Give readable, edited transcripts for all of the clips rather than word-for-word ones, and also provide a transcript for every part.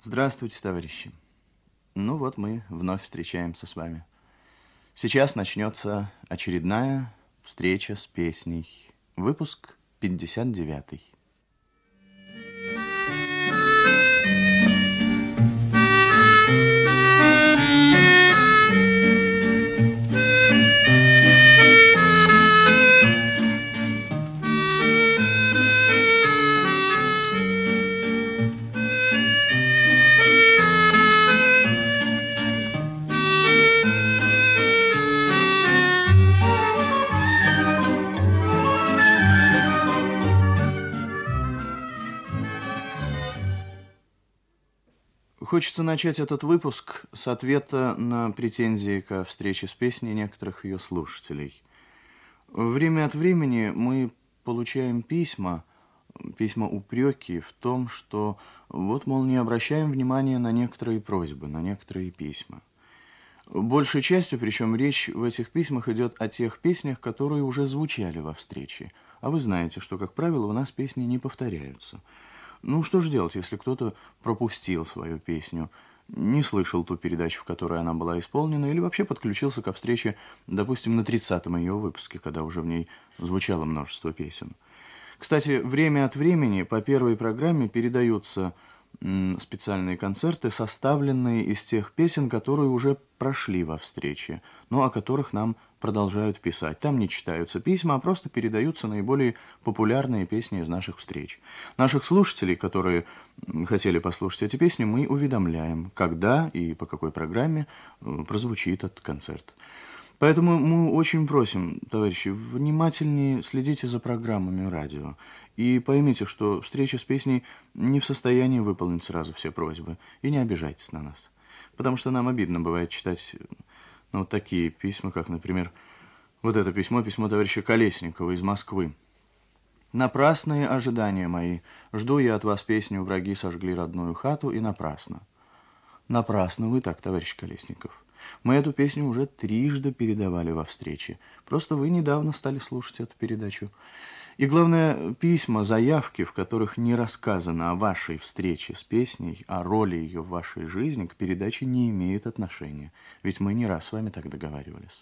Здравствуйте, товарищи. Ну вот мы вновь встречаемся с вами. Сейчас начнется очередная встреча с песней. Выпуск 59. Хочется начать этот выпуск с ответа на претензии ко встрече с песней некоторых ее слушателей. Время от времени мы получаем письма упреки в том, что вот, мол, не обращаем внимания на некоторые просьбы, на некоторые письма. Большей частью, причем речь в этих письмах идет о тех песнях, которые уже звучали во встрече. А вы знаете, что, как правило, у нас песни не повторяются. Ну, что же делать, если кто-то пропустил свою песню, не слышал ту передачу, в которой она была исполнена, или вообще подключился ко встрече, допустим, на 30-м ее выпуске, когда уже в ней звучало множество песен. Кстати, время от времени по первой программе передаются специальные концерты, составленные из тех песен, которые уже прошли во встрече, но о которых нам продолжают писать. Там не читаются письма, а просто передаются наиболее популярные песни из наших встреч. Наших слушателей, которые хотели послушать эти песни, мы уведомляем, когда и по какой программе прозвучит этот концерт. Поэтому мы очень просим, товарищи, внимательнее следите за программами радио. И поймите, что встреча с песней не в состоянии выполнить сразу все просьбы. И не обижайтесь на нас. Потому что нам обидно бывает читать вот такие письма, как, например, вот это письмо товарища Колесникова из Москвы. «Напрасные ожидания мои. Жду я от вас песню «Враги сожгли родную хату» и напрасно». Напрасно вы так, товарищ Колесников. Мы эту песню уже трижды передавали во встрече. Просто вы недавно стали слушать эту передачу. И главное, письма, заявки, в которых не рассказано о вашей встрече с песней, о роли ее в вашей жизни, к передаче не имеют отношения. Ведь мы не раз с вами так договаривались.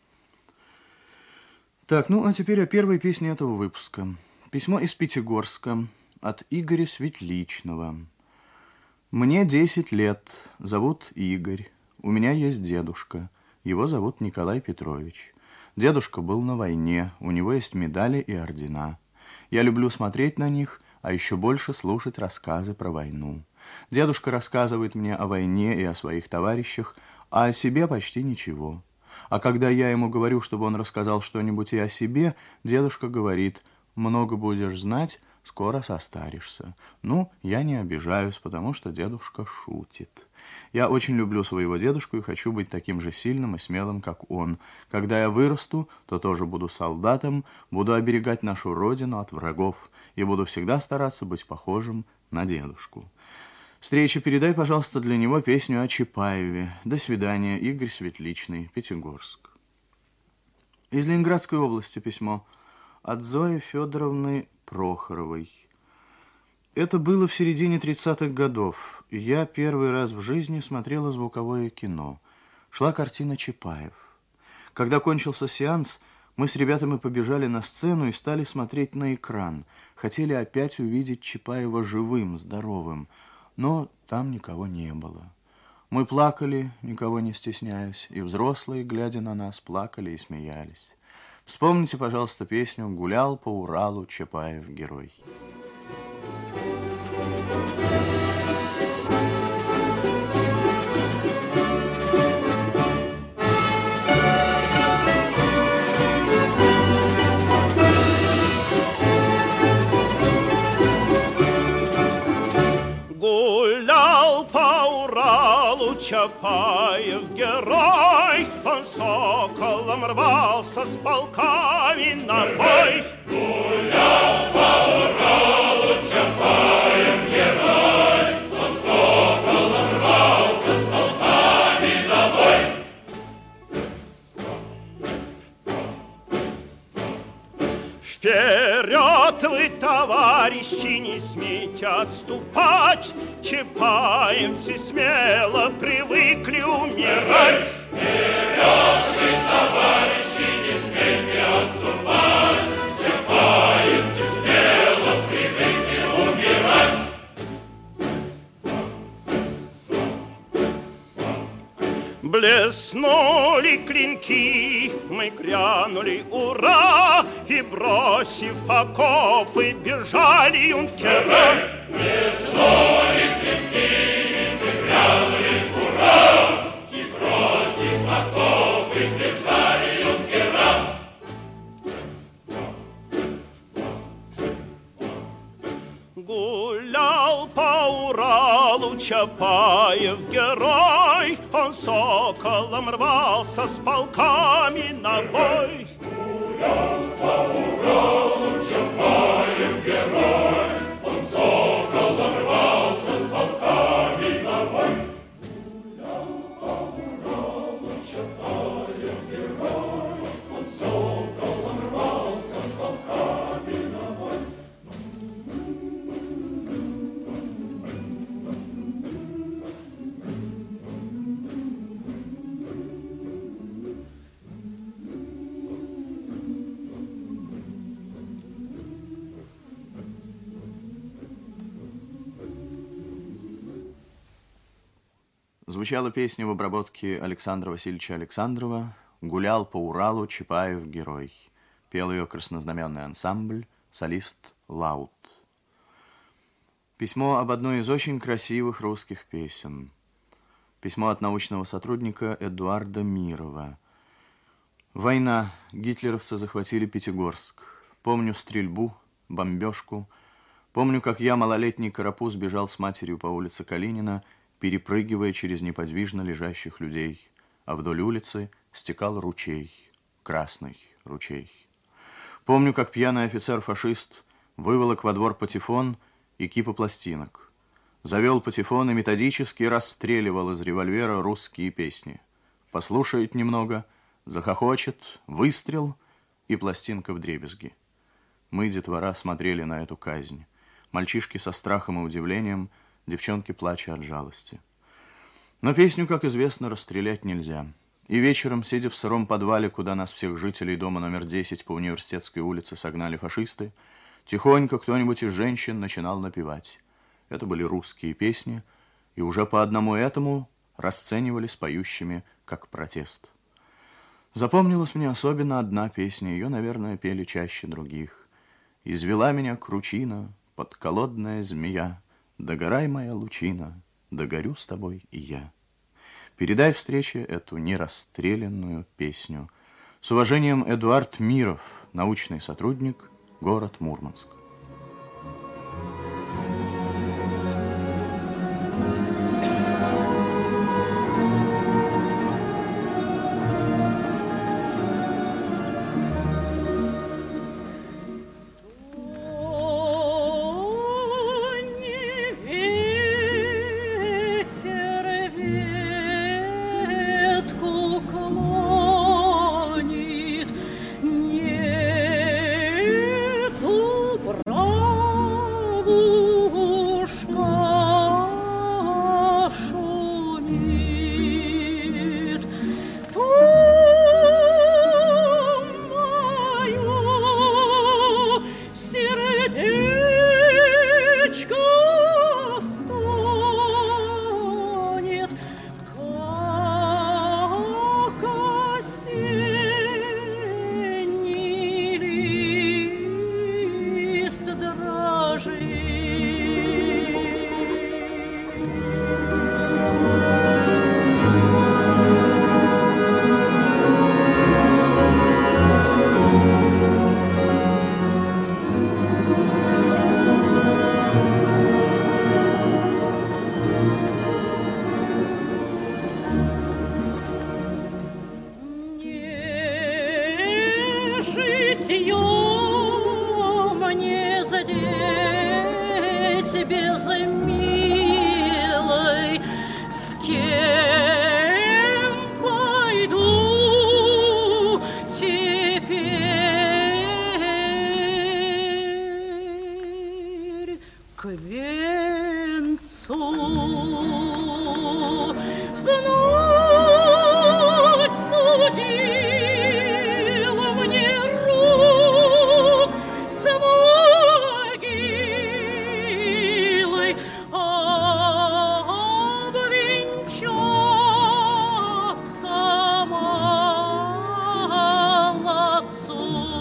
Так, ну а теперь о первой песне этого выпуска. Письмо из Пятигорска от Игоря Светличного. «Мне 10 лет, зовут Игорь. У меня есть дедушка, его зовут Николай Петрович. Дедушка был на войне, у него есть медали и ордена. Я люблю смотреть на них, а еще больше слушать рассказы про войну. Дедушка рассказывает мне о войне и о своих товарищах, а о себе почти ничего. А когда я ему говорю, чтобы он рассказал что-нибудь и о себе, дедушка говорит: много будешь знать, скоро состаришься. Ну, я не обижаюсь, потому что дедушка шутит. Я очень люблю своего дедушку и хочу быть таким же сильным и смелым, как он. Когда я вырасту, то тоже буду солдатом, буду оберегать нашу родину от врагов и буду всегда стараться быть похожим на дедушку. Встреча, передай, пожалуйста, для него песню о Чапаеве. До свидания, Игорь Светличный, Пятигорск». Из Ленинградской области письмо от Зои Федоровны Прохоровой. Это было в середине 30-х годов. Я первый раз в жизни смотрела звуковое кино. Шла картина «Чапаев». Когда кончился сеанс, мы с ребятами побежали на сцену и стали смотреть на экран. Хотели опять увидеть Чапаева живым, здоровым, но там никого не было. Мы плакали, никого не стесняясь, и взрослые, глядя на нас, плакали и смеялись. Вспомните, пожалуйста, песню «Гулял по Уралу Чапаев герой». Гулял по Уралу Чапаев герой, он соколом рвался с полками на бой. Гулял по Уралу Чапаев герой, он соколом рвался с полками на бой. Вперед вы, товарищи! товарищи, не смейте отступать, чапаевцы смело привыкли умирать. Вперед, вы, товарищи, не смейте отступать, чапаевцы смело привыкли умирать. Блеснули клинки, мы грянули ура, и, бросив окопы, бежали юнкера. Блеснули клинки, мы грянули ура, и, бросив окопы, бежали юнкера. Гулял по Уралу Чапаев герой, он соколом рвался с полками на бой. Гулял по Уралу Чапаев герой, он соколом рвался с полками на бой. Гулял по Уралу Чапаев герой, он соколом рвался с полками на бой. Звучала песня в обработке Александра Васильевича Александрова «Гулял по Уралу Чапаев герой». Пел ее краснознаменный ансамбль, солист Лаут. Письмо об одной из очень красивых русских песен. Письмо от научного сотрудника Эдуарда Мирова. Война. Гитлеровцы захватили Пятигорск. Помню стрельбу, бомбежку. Помню, как я, малолетний карапуз, бежал с матерью по улице Калинина, перепрыгивая через неподвижно лежащих людей, а вдоль улицы стекал ручей, красный ручей. Помню, как пьяный офицер-фашист выволок во двор патефон и кипу пластинок, завел патефон и методически расстреливал из револьвера русские песни. Послушает немного, захохочет, выстрел, и пластинка вдребезги. Мы, детвора, смотрели на эту казнь. Мальчишки со страхом и удивлением, девчонки плача от жалости. Но песню, как известно, расстрелять нельзя. И вечером, сидя в сыром подвале, куда нас всех жителей дома номер 10 по Университетской улице согнали фашисты, тихонько кто-нибудь из женщин начинал напевать. Это были русские песни, и уже по одному этому расценивали с поющими как протест. Запомнилась мне особенно одна песня, ее, наверное, пели чаще других. «Извела меня кручина, подколодная змея, догорай, моя лучина, догорю с тобой и я». Передай встрече эту нерастрелянную песню. С уважением, Эдуард Миров, научный сотрудник, город Мурманск. к венцу. Знать судила мне рук с могилой обвенчаться молодцу.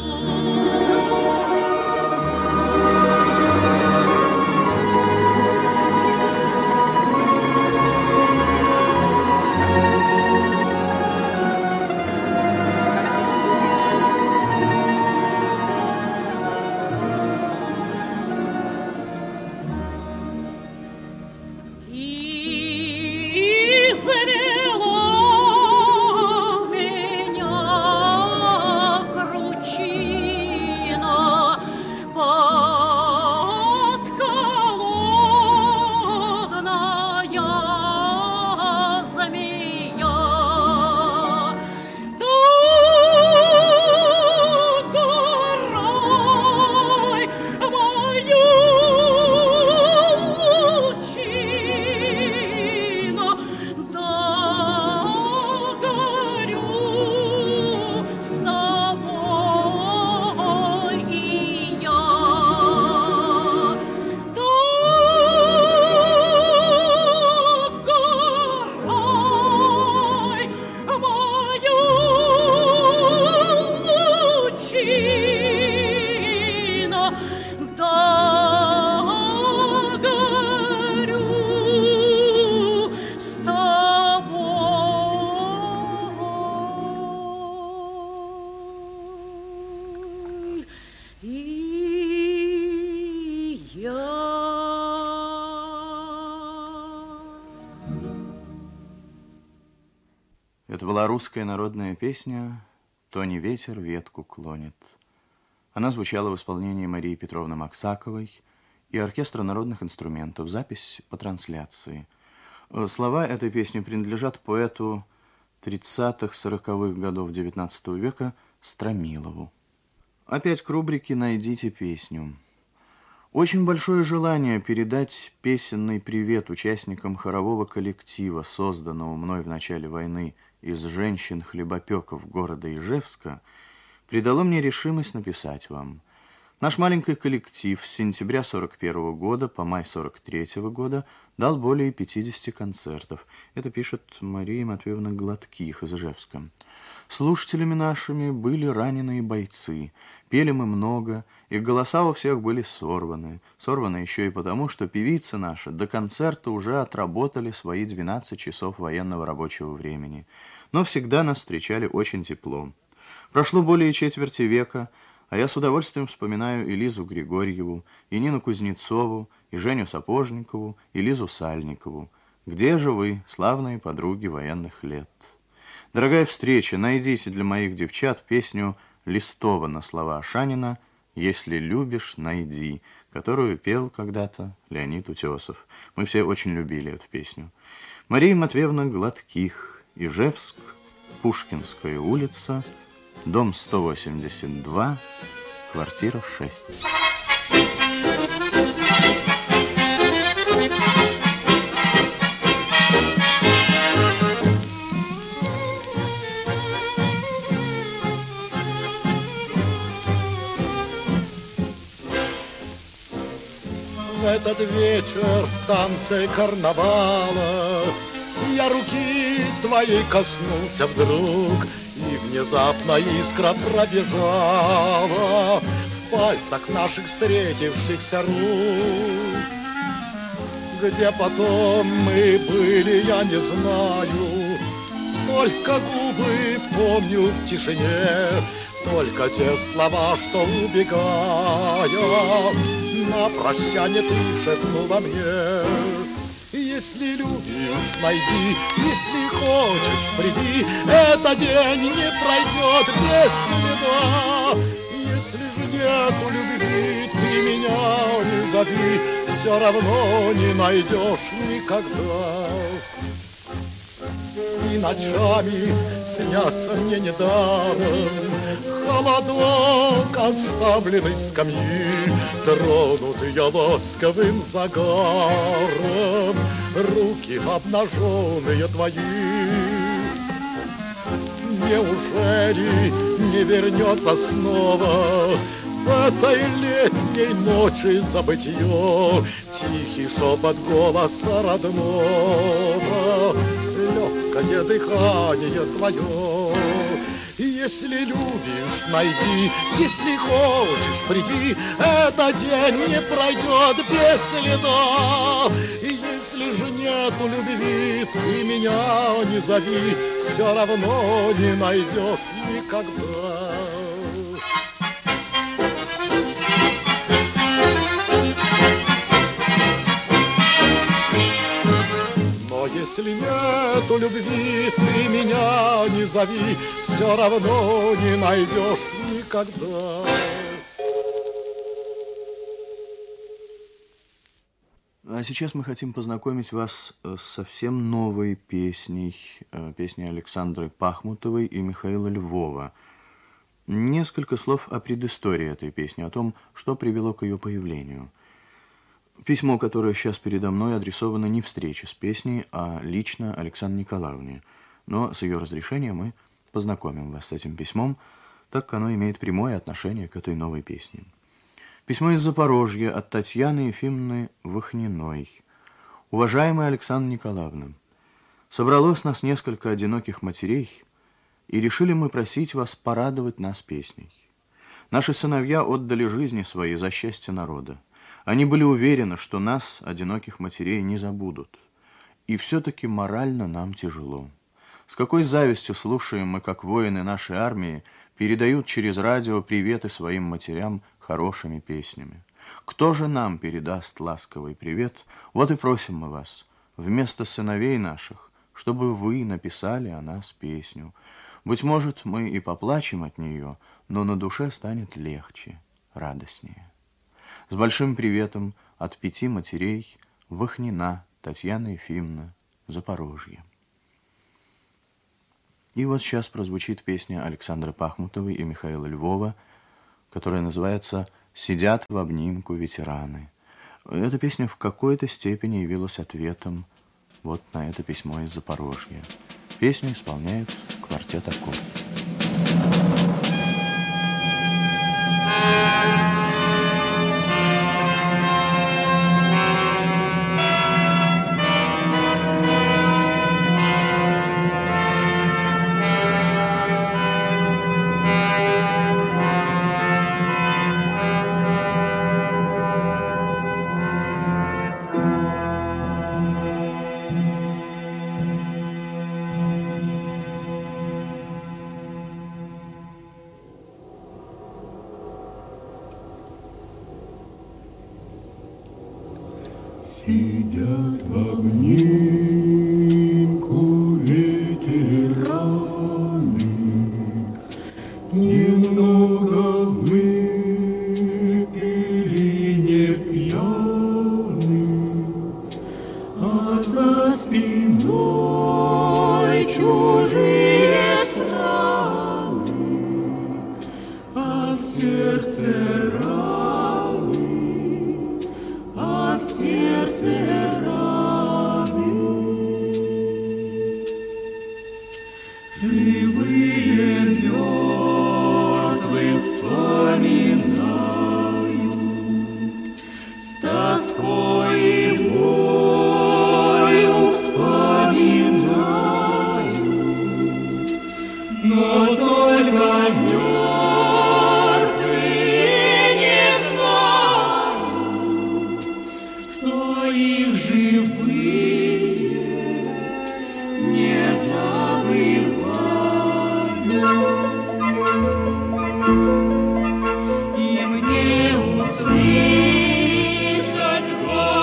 Это была русская народная песня «То не ветер ветку клонит». Она звучала в исполнении Марии Петровны Максаковой и оркестра народных инструментов. Запись по трансляции. Слова этой песни принадлежат поэту 30-40-х годов XIX века Стромилову. Опять к рубрике «Найдите песню». Очень большое желание передать песенный привет участникам хорового коллектива, созданного мной в начале войны из женщин-хлебопеков города Ижевска, придало мне решимость написать вам. Наш маленький коллектив с сентября 41 года по май 43 года дал более 50 концертов. Это пишет Мария Матвеевна Гладких из Ижевска. Слушателями нашими были раненые бойцы. Пели мы много, их голоса у всех были сорваны. Сорваны еще и потому, что певицы наши до концерта уже отработали свои 12 часов военного рабочего времени. Но всегда нас встречали очень тепло. Прошло более четверти века, а я с удовольствием вспоминаю и Лизу Григорьеву, и Нину Кузнецову, и Женю Сапожникову, и Лизу Сальникову. Где же вы, славные подруги военных лет? Дорогая встреча, найдите для моих девчат песню Листова на слова Ашанина «Если любишь, найди», которую пел когда-то Леонид Утесов. Мы все очень любили эту песню. Мария Матвеевна Гладких, Ижевск, Пушкинская улица, дом 182, квартира 6. В этот вечер в танце карнавала я руки твоей коснулся вдруг, и внезапно искра пробежала в пальцах наших встретившихся рук. Где потом мы были, я не знаю, только губы помню в тишине, только те слова, что убегая на прощание ты шепнула мне. Если любишь, найди, если хочешь, приди, этот день не пройдет без следа. Если же нету любви, ты меня не зови, все равно не найдешь никогда. И ночами снятся мне недаром холодок оставленной скамьи, тронутые ласковым загаром, руки обнаженные твои. Неужели не вернется снова этой летней ночи забытье тихий шепот голоса родного, легкое дыхание твое? Если любишь, найди, если хочешь, приди, этот день не пройдет без следа. И если же нету любви, ты меня не зови, все равно не найдешь никогда. Но если нету любви, ты меня не зови, все равно не найдешь никогда. А сейчас мы хотим познакомить вас с совсем новой песней, песней Александры Пахмутовой и Михаила Львова. Несколько слов о предыстории этой песни, о том, что привело к ее появлению. Письмо, которое сейчас передо мной, адресовано не встрече с песней, а лично Александре Николаевне. Но с ее разрешения мы познакомим вас с этим письмом, так как оно имеет прямое отношение к этой новой песне. Письмо из Запорожья от Татьяны Ефимовны Вахниной. Уважаемая Александра Николаевна, собралось нас несколько одиноких матерей, и решили мы просить вас порадовать нас песней. Наши сыновья отдали жизни свои за счастье народа. Они были уверены, что нас, одиноких матерей, не забудут. И все-таки морально нам тяжело. С какой завистью слушаем мы, как воины нашей армии передают через радио приветы своим матерям хорошими песнями. Кто же нам передаст ласковый привет? Вот и просим мы вас, вместо сыновей наших, чтобы вы написали о нас песню. Быть может, мы и поплачем от нее, но на душе станет легче, радостнее. С большим приветом от 5 матерей Вахнина Татьяна Ефимовна, Запорожье. И вот сейчас прозвучит песня Александры Пахмутовой и Михаила Львова, которая называется «Сидят в обнимку ветераны». Эта песня в какой-то степени явилась ответом вот на это письмо из Запорожья. Песню исполняет квартет «Аккорд». Сидят в обнимку ветераны, немного выпили, не пьяны, а за спиной чужие страны, а в сердце живые мертвые вспоминают, с тоской и болью вспоминают, но только мертвые не знают, что их живые не и мне услышать голос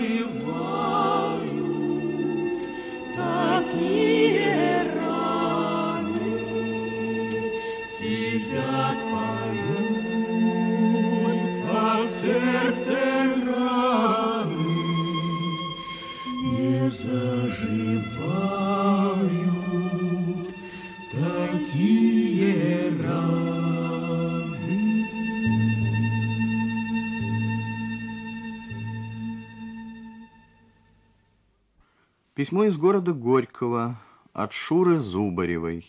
заживают такие раны, сидят, поют, а в сердце раны не заживают такие раны. Письмо из города Горького от Шуры Зубаревой.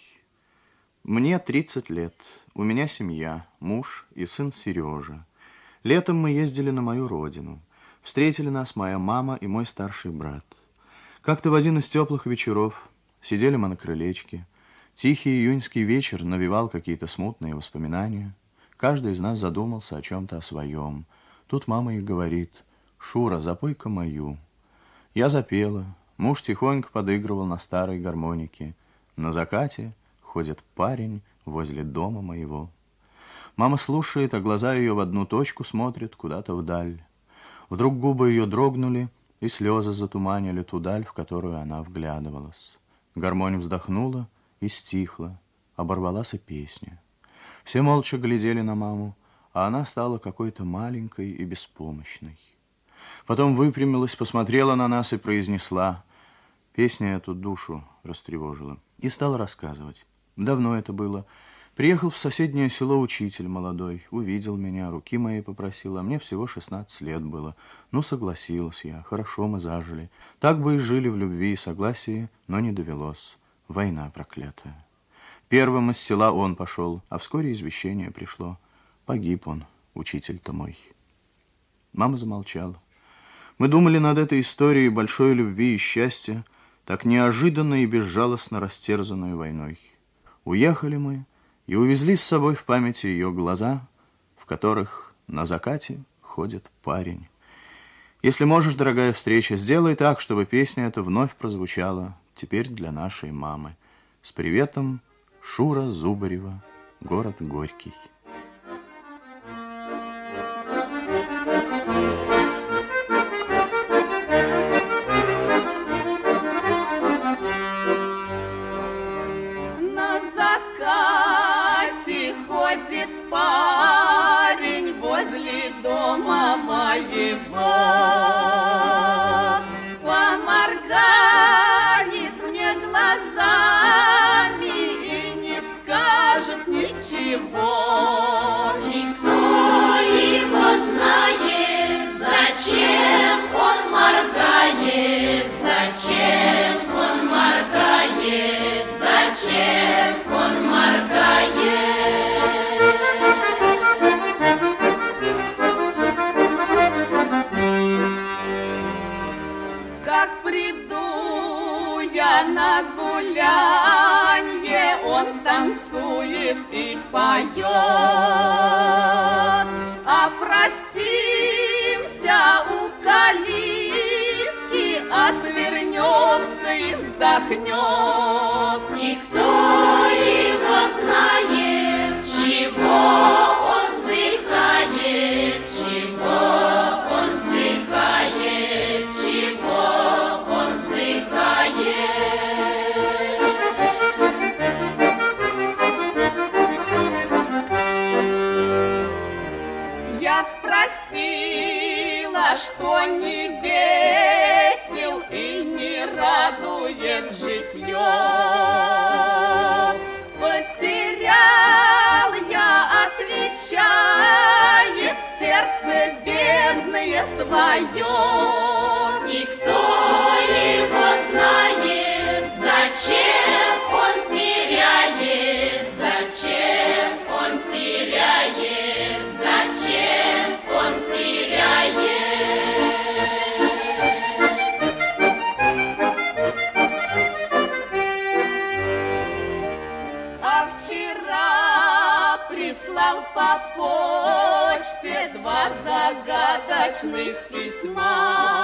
Мне 30 лет. У меня семья, муж и сын Сережа. Летом мы ездили на мою родину. Встретили нас моя мама и мой старший брат. Как-то в один из теплых вечеров сидели мы на крылечке. Тихий июньский вечер навевал какие-то смутные воспоминания. Каждый из нас задумался о чем-то о своем. Тут мама и говорит: «Шура, запой-ка мою». Я запела. Муж тихонько подыгрывал на старой гармонике. На закате ходит парень возле дома моего. Мама слушает, а глаза ее в одну точку смотрят куда-то вдаль. Вдруг губы ее дрогнули, и слезы затуманили ту даль, в которую она вглядывалась. Гармонь вздохнула и стихла, оборвалась и песня. Все молча глядели на маму, а она стала какой-то маленькой и беспомощной. Потом выпрямилась, посмотрела на нас и произнесла. Песня эту душу растревожила. И стала рассказывать. Давно это было. Приехал в соседнее село учитель молодой. Увидел меня, руки мои попросил, а мне всего 16 лет было. Ну, согласилась я. Хорошо мы зажили. Так бы и жили в любви и согласии, но не довелось. Война проклятая. Первым из села он пошел, а вскоре извещение пришло. Погиб он, учитель-то мой. Мама замолчала. Мы думали над этой историей большой любви и счастья, так неожиданно и безжалостно растерзанную войной. Уехали мы и увезли с собой в памяти ее глаза, в которых на закате ходит парень. Если можешь, дорогая встреча, сделай так, чтобы песня эта вновь прозвучала теперь для нашей мамы. С приветом, Шура Зубарева, город Горький. Парень возле дома моего поморгает мне глазами и не скажет ничего. Никто его знает, зачем он моргает, зачем он моргает, зачем он моргает. На гулянье он танцует и поет, а простимся у калитки, отвернется и вздохнет. Никто его знает, чего он вздыхает, чего он вздыхает, чего он вздыхает. Спросила, что не весел и не радует житье. Потерял я, отвечает, сердце бедное свое. Никто его знает, зачем он теряет, зачем он теряет, зачем он теряет. А вчера прислал по почте 2 загадочных письма.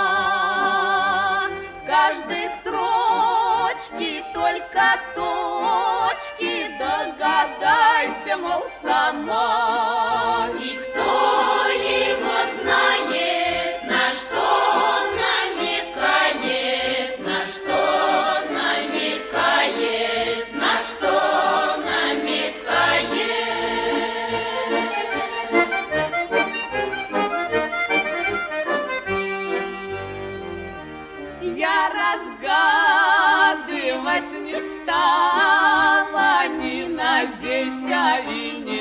В каждой строчке только точки, догадайся, мол, сама. Никто его знает, на что он намерен. я разгадывать не стала, не надейся и не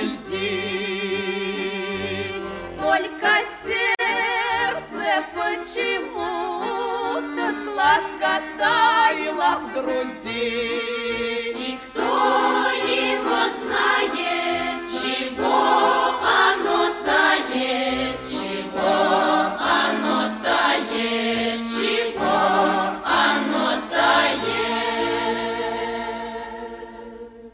жди. Только сердце почему-то сладко таяло в груди. И кто его знает, чего оно тает, чего оно тает, чего оно тает.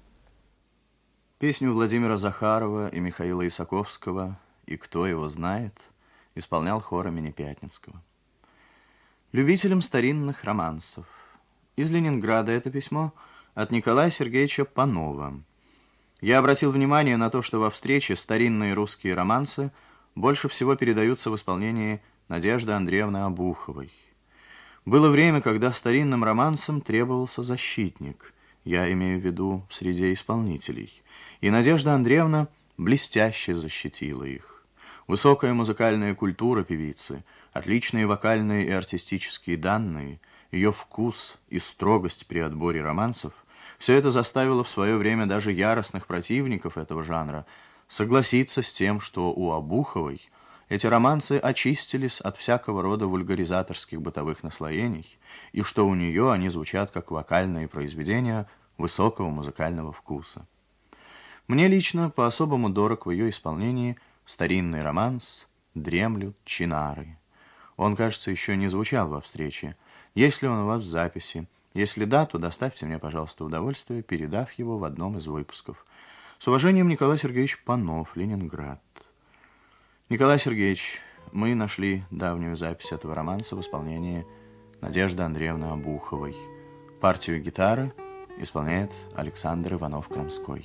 Песню Владимира Захарова и Михаила Исаковского «И кто его знает» исполнял хор имени Пятницкого. Любителям старинных романсов. Из Ленинграда это письмо от Николая Сергеевича Панова. Я обратил внимание на то, что во встрече старинные русские романсы больше всего передаются в исполнении Надежды Андреевны Обуховой. Было время, когда старинным романсам требовался защитник, я имею в виду в среде исполнителей, и Надежда Андреевна блестяще защитила их. Высокая музыкальная культура певицы, отличные вокальные и артистические данные, ее вкус и строгость при отборе романсов – все это заставило в свое время даже яростных противников этого жанра согласиться с тем, что у Обуховой эти романсы очистились от всякого рода вульгаризаторских бытовых наслоений, и что у нее они звучат как вокальные произведения высокого музыкального вкуса. Мне лично по-особому дорог в ее исполнении старинный романс «Дремлют чинары». Он, кажется, еще не звучал во встрече. Есть ли он у вас в записи? Если да, то доставьте мне, пожалуйста, удовольствие, передав его в одном из выпусков. С уважением, Николай Сергеевич Панов, Ленинград. Николай Сергеевич, мы нашли давнюю запись этого романса в исполнении Надежды Андреевны Обуховой. Партию гитары исполняет Александр Иванов-Крамской.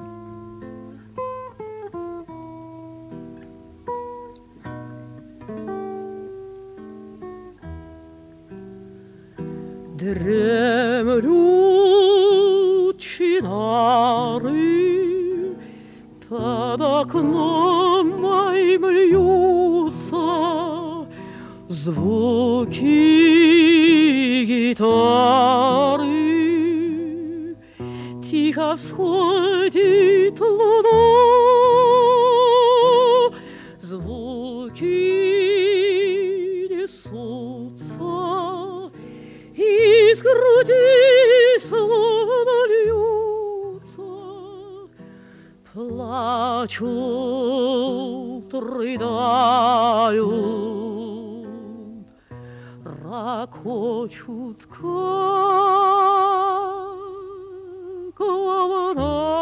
Дремлют чинары, под окном моим льются звуки гитары. Тихо всходит луна, звуки несутся из груди, словно льются, плачут, рыдают, ракочут, как волна.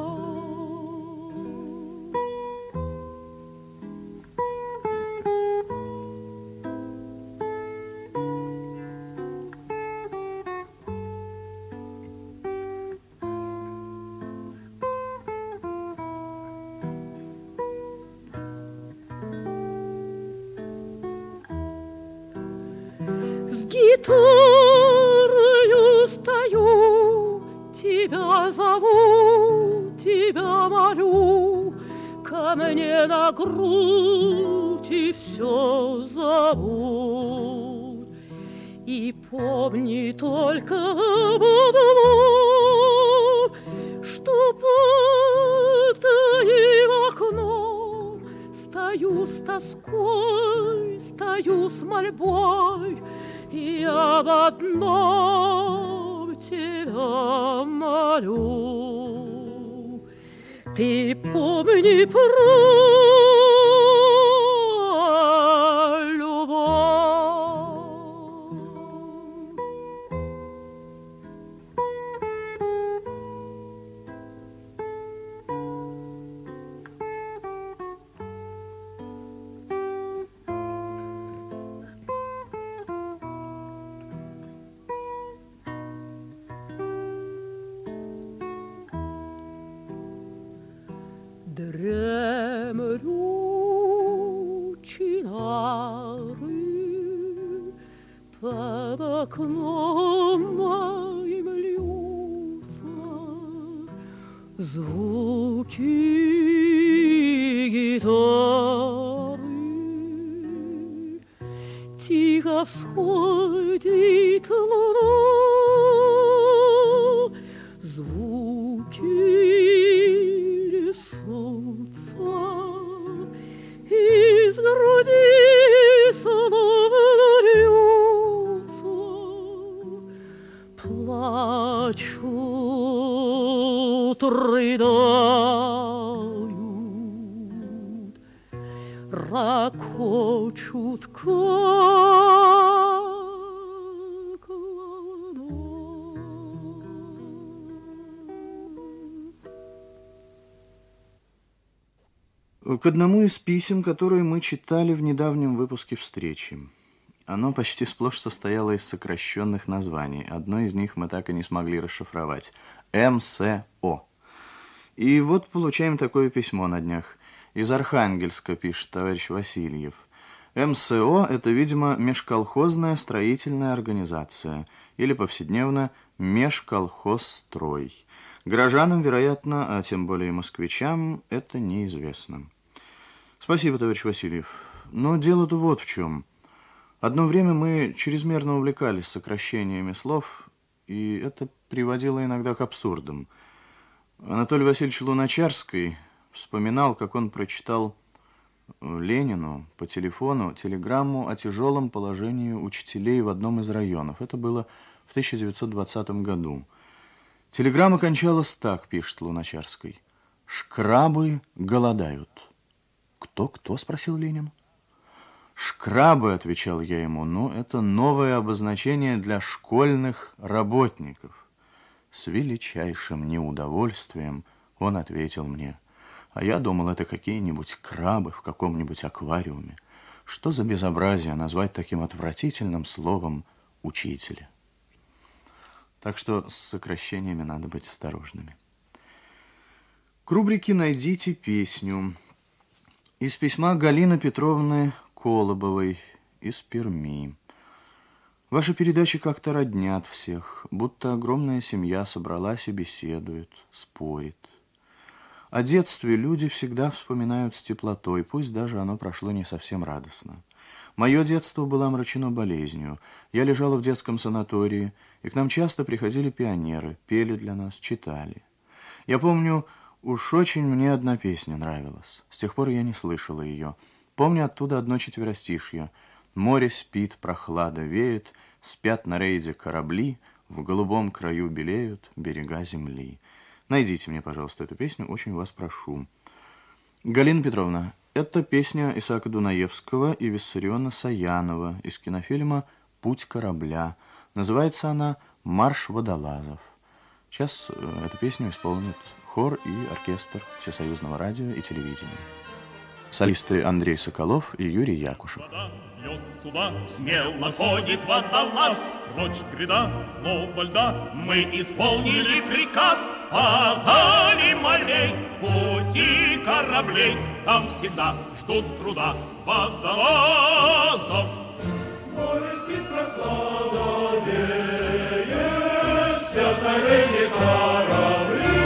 Гитарою стою, тебя зову, тебя молю, ко мне на грудь и все забудь. И помни только одно, что под твоим окном стою с тоской, стою с мольбой, и об одном тебя молю. Ты помни про любовь. Дремлют чинары, под окном моим льются звуки гитары. Тихо тихо всходит луна, звуки солнца из груди словно льются, плачут, рыдают, ракочут, как вода. К одному из писем, которые мы читали в недавнем выпуске «Встречи». Оно почти сплошь состояло из сокращенных названий. Одно из них мы так и не смогли расшифровать. МСО. И вот получаем такое письмо на днях. Из Архангельска пишет товарищ Васильев. МСО – это, видимо, межколхозная строительная организация. Или повседневно межколхозстрой. Горожанам, вероятно, а тем более москвичам, это неизвестно. Спасибо, товарищ Васильев. Но дело-то вот в чем. Одно время мы чрезмерно увлекались сокращениями слов, и это приводило иногда к абсурдам. Анатолий Васильевич Луначарский вспоминал, как он прочитал Ленину по телефону телеграмму о тяжелом положении учителей в одном из районов. Это было в 1920 году. Телеграмма кончалась так, пишет Луначарский. «Шкрабы голодают». «Кто?» – спросил Ленин. «Шкрабы», – отвечал я ему, – «ну, это новое обозначение для школьных работников». С величайшим неудовольствием он ответил мне. А я думал, это какие-нибудь крабы в каком-нибудь аквариуме. Что за безобразие назвать таким отвратительным словом учителя? Так что с сокращениями надо быть осторожными. К рубрике «Найдите песню». Из письма Галины Петровны Колобовой из Перми. Ваши передачи как-то роднят всех, будто огромная семья собралась и беседует, спорит. О детстве люди всегда вспоминают с теплотой, пусть даже оно прошло не совсем радостно. Мое детство было омрачено болезнью. Я лежала в детском санатории, и к нам часто приходили пионеры, пели для нас, читали. Я помню, уж очень мне одна песня нравилась. С тех пор я не слышала ее. Помню оттуда одно четверостишье. «Море спит, прохлада веет, спят на рейде корабли, в голубом краю белеют берега земли». Найдите мне, пожалуйста, эту песню, очень вас прошу. Галина Петровна, это песня Исаака Дунаевского и Виссариона Саянова из кинофильма «Путь корабля». Называется она «Марш водолазов». Сейчас эту песню исполнят хор и оркестр Всесоюзного радио и телевидения. Солисты Андрей Соколов и Юрий Якушев. Вода бьет сюда, смело ходит водолаз, прочь гряда, злого льда, мы исполнили приказ. Подали морей, пути кораблей, там всегда ждут труда водолазов. Море спит, прохлада веет, спят на рейде корабли,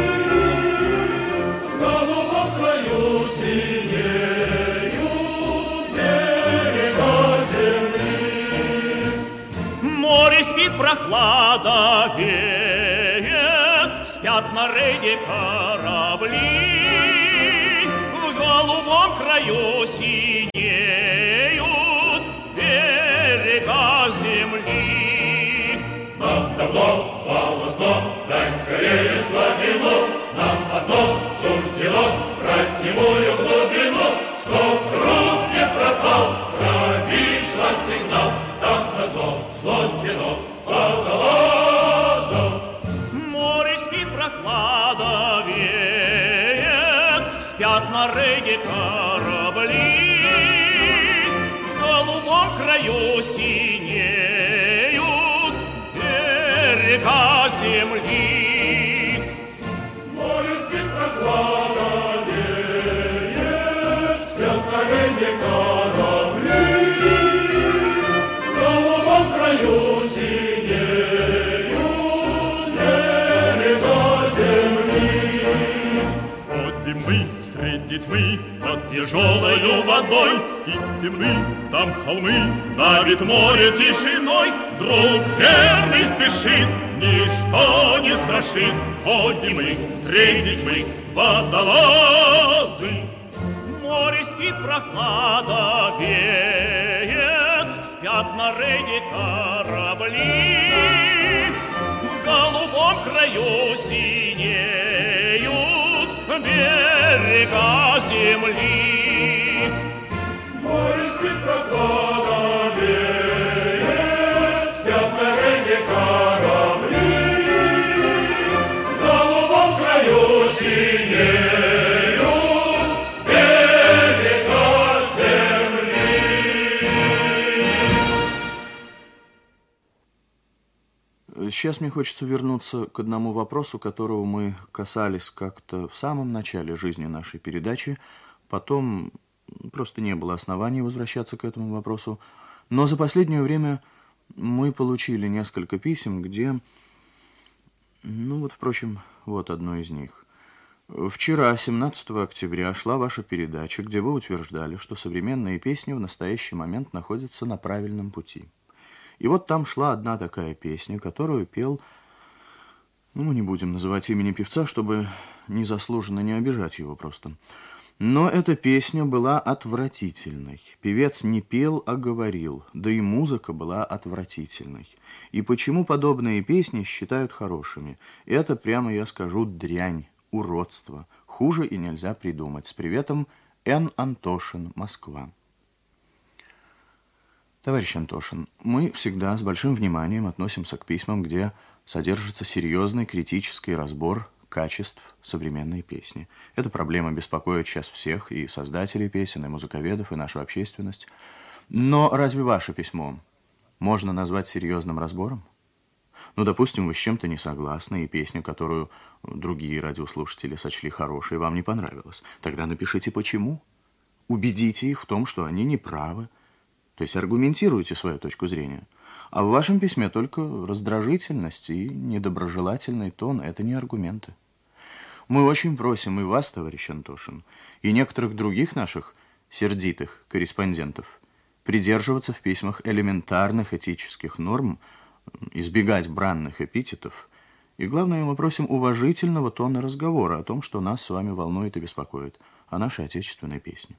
в голубом краю синеют берега земли. Море спит, прохлада веет, спят на рейде корабли, в голубом краю синеют берега земли. Нас давно звало дно, дай скорее славину, нам одно суждено брать немую глубину, чтоб круг не пропал, крови шла сигнал, там на дно шло звено водолазов. Море спит, прохлада веет, спят на рейде корабли, в голубом краю синеют берега земли. Море спит, прохлада веет, спят на рейде корабли, в голубом краю синеют берега земли. Ходим мы средь средить мы под тяжелою водой, и темны там холмы, давит море тишиной. Друг верный спешит, ничто не страшит, ходим мы среди тьмы водолазы. Море спит, прохлада веет, спят на рейде корабли. В голубом краю синеют берега земли. Море спит, прохлада веет, спят на рейде корабли. В голубом краю синеют берега земли. Сейчас мне хочется вернуться к одному вопросу, которого мы касались как-то в самом начале жизни нашей передачи. Потом просто не было оснований возвращаться к этому вопросу. Но за последнее время мы получили несколько писем, где... впрочем, вот одно из них. Вчера, 17 октября, шла ваша передача, где вы утверждали, что современные песни в настоящий момент находятся на правильном пути. И вот там шла одна такая песня, которую пел... мы не будем называть имени певца, чтобы незаслуженно не обижать его просто. Но эта песня была отвратительной. Певец не пел, а говорил, да и музыка была отвратительной. И почему подобные песни считают хорошими? Это, прямо я скажу, дрянь, уродство. Хуже и нельзя придумать. С приветом, Н. Антошин, Москва. Товарищ Антошин, мы всегда с большим вниманием относимся к письмам, где содержится серьезный критический разбор качеств современной песни. Эта проблема беспокоит сейчас всех, и создателей песен, и музыковедов, и нашу общественность. Но разве ваше письмо можно назвать серьезным разбором? Допустим, вы с чем-то не согласны, и песню, которую другие радиослушатели сочли хорошей, вам не понравилась. Тогда напишите почему. Убедите их в том, что они не правы. То есть аргументируйте свою точку зрения. А в вашем письме только раздражительность и недоброжелательный тон – это не аргументы. Мы очень просим и вас, товарищ Антошин, и некоторых других наших сердитых корреспондентов придерживаться в письмах элементарных этических норм, избегать бранных эпитетов. И главное, мы просим уважительного тона разговора о том, что нас с вами волнует и беспокоит, о нашей отечественной песне.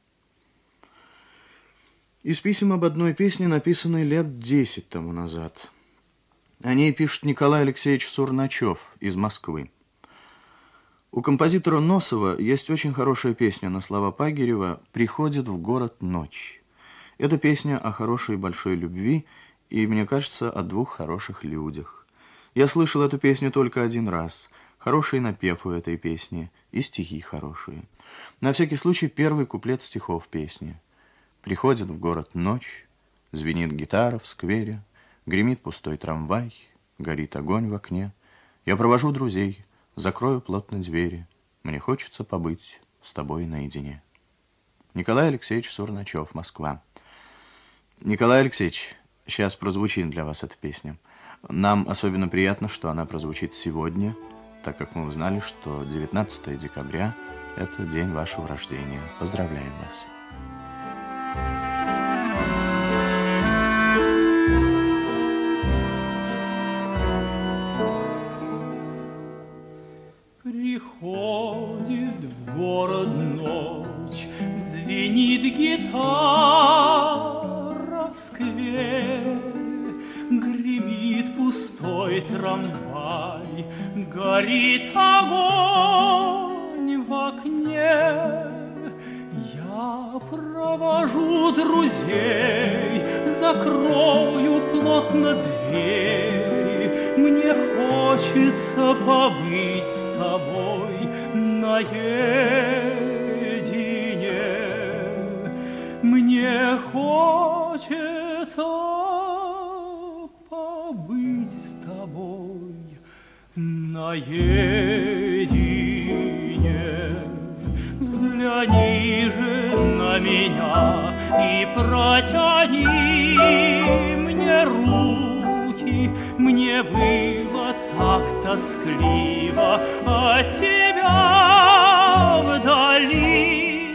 Из писем об одной песне, написанной лет 10 тому назад. О ней пишет Николай Алексеевич Сурначев из Москвы. У композитора Носова есть очень хорошая песня на слова Пагирева «Приходит в город ночь». Это песня о хорошей большой любви и, мне кажется, о двух хороших людях. Я слышал эту песню только один раз. Хороший напев у этой песни и стихи хорошие. На всякий случай первый куплет стихов песни. Приходит в город ночь, звенит гитара в сквере, гремит пустой трамвай, горит огонь в окне. Я провожу друзей, закрою плотно двери, мне хочется побыть с тобой наедине. Николай Алексеевич Сурначев, Москва. Николай Алексеевич, сейчас прозвучит для вас эта песня. Нам особенно приятно, что она прозвучит сегодня, так как мы узнали, что 19 декабря – это день вашего рождения. Поздравляем вас. Приходит в город ночь, звенит гитара в сквере, гремит пустой трамвай, горит огонь в окне. Я провожу друзей, закрою плотно двери, мне хочется побыть с тобой наедине. Мне хочется побыть с тобой наедине. Взгляни же на меня и протяни мне руки. Мне было так тоскливо от тебя вдали.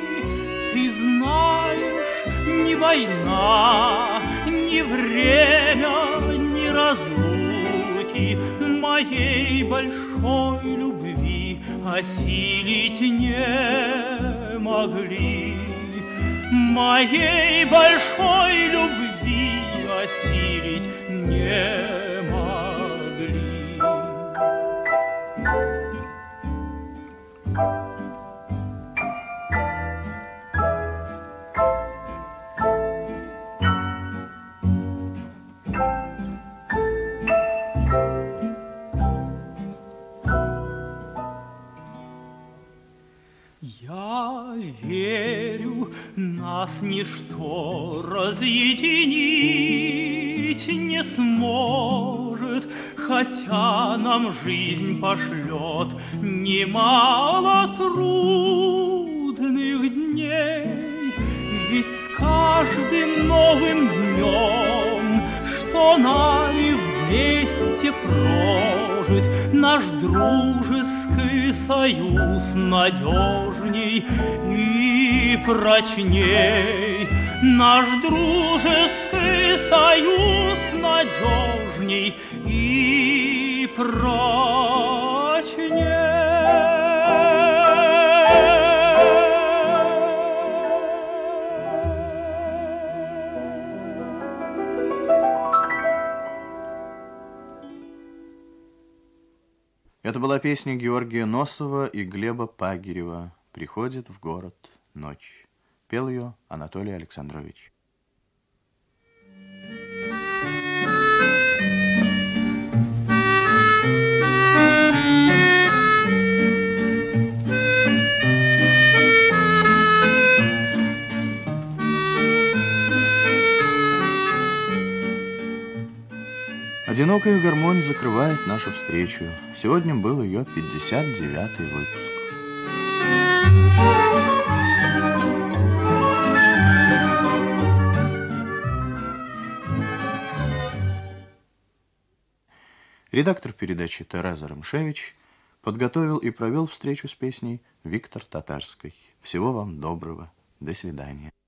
ни война, ни время, ни разлуки моей большой любви осилить не могли. Моей большой любви осилить не могли. Я верю, нас ничто разъединить не сможет, хотя нам жизнь пошлет немало трудных дней. Ведь с каждым новым днем, что нами вместе прожить, наш дружеский союз надежней и прочней. Наш дружеский союз надежней и прочней. Это была песня Георгия Носова и Глеба Пагирева «Приходит в город ночь». Пел ее Анатолий Александрович. Одинокая гармонь закрывает нашу встречу. Сегодня был ее 59-й выпуск. Редактор передачи Тереза Ромшевич подготовил и провел встречу с песней Виктор Татарской. Всего вам доброго. До свидания.